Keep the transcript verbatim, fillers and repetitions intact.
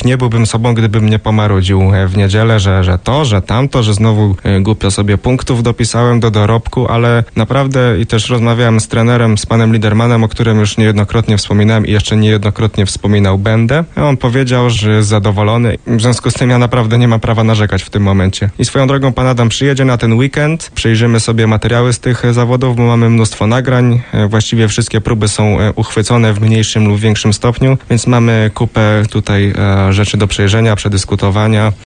nie byłbym sobą, gdybym nie pomarudził w niedzielę, że, że to, że tamto, że znowu głupio sobie punktów dopisałem do dorobku, ale naprawdę i też rozmawiałem z trenerem, z panem Lidermanem, o którym już niejednokrotnie wspominałem i jeszcze niejednokrotnie wspominał będę. On powiedział, że jest zadowolony. W związku z tym ja naprawdę nie mam prawa narzekać w tym momencie. I swoją drogą pan Adam przyjedzie na ten weekend, przejrzymy sobie materiały z tych zawodów, bo mamy mnóstwo nagrań. Właściwie wszystkie próby są uchwycone w mniejszym lub większym stopniu, więc mamy kupę tutaj rzeczy do przejrzenia, przedyskutowania.